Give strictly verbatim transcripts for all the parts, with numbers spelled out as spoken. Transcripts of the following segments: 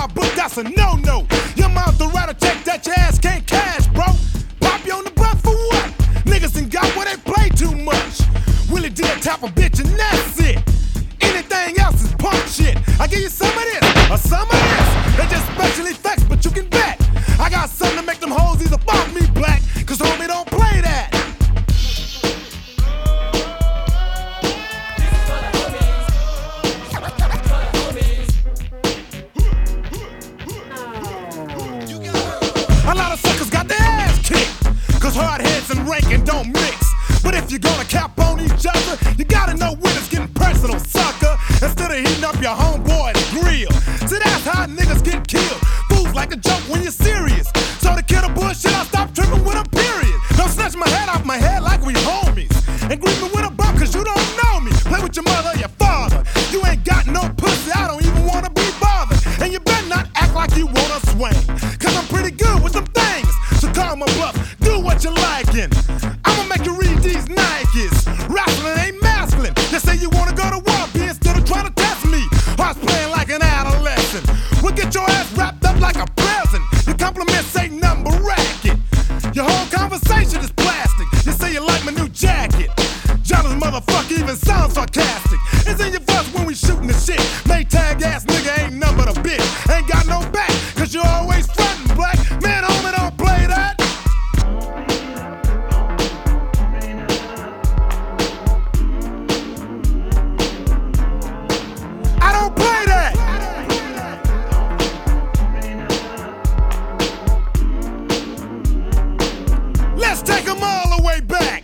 my book, that's a no-no. Your mouth to write a check that your ass can't cash, bro. Pop you on the butt for what? Niggas ain't got where they play too much. Willie D a tap a bitch and that's it. Anything else is punk shit. I give you some of this, or some of this. They just special effects, but you can bet I got something to make them hoes either fuck me black, cause homie don't play that. A lot of suckers got their ass kicked, cause hard heads and ranking don't mix. But if you're gonna cap on each other, you gotta know when it's getting personal, sucker. Instead of heating up your homeboy's grill. See, that's how niggas get killed. Fools like a joke when you're serious. So to kill the bullshit, I stop tripping with a period. Don't snatch my head off my head like we homies. And greet me with a bump cause you don't know me. Play with your mother or your father. You ain't got no pussy, I don't even wanna be bothered. And you better not act like you wanna swing, cause I'm pretty good with them things. So call my bluff, do what you liking. I'ma make you read these Nikes. Wrestling ain't masculine. They say you wanna go to war, B, instead of trying to test me. I was playing like an adolescent. We'll get your ass wrapped up like a present. Your compliments ain't nothing but racket. Your whole conversation is plastic. You say you like my new jacket. Johnny's motherfucker even sounds sarcastic. It's in your voice when we shooting the shit. Maytag ass nigga ain't nothing but a bitch. Ain't got no back, cause you always frontin' black. Man, homie, don't play that. I don't play that. Let's take them all the way back.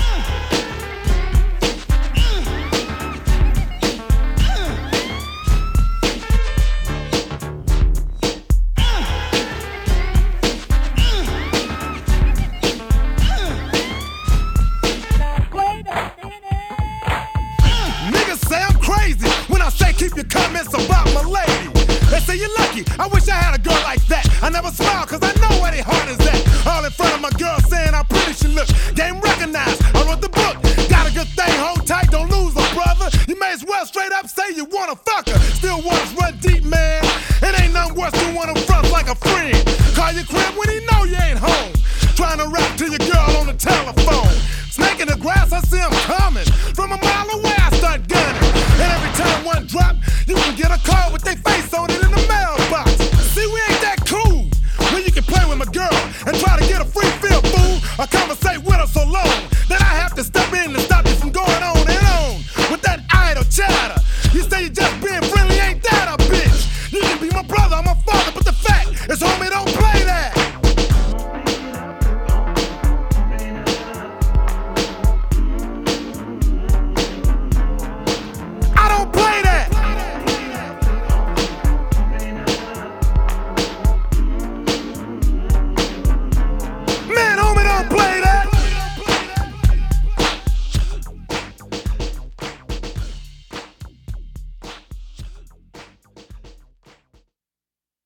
Niggas say I'm crazy when I say keep your comments about my lady. They say you're lucky, I wish I had a girl like that. I never smile cause I know where they heart is at. All in front of my girl saying how pretty she looks. Game recognized, I wrote the book. Got a good thing, hold tight, don't lose her, brother. You may as well straight up say you wanna fuck her. Still waters run deep, man. It ain't nothing worse than one of front like a friend. Call your crib when he know you ain't home. Trying to rap to your girl on the telephone. Snake in the grass, I see him coming. From a mile away, I start gunning. And every time one drop, you can get a call with their face on it in the mailbox. See, we ain't that cool. When you can play with my girl and try to get a free feel, fool. Or conversate with her so long that I have to step in to stop you from going on and on with that idle chatter. You say you just being friendly.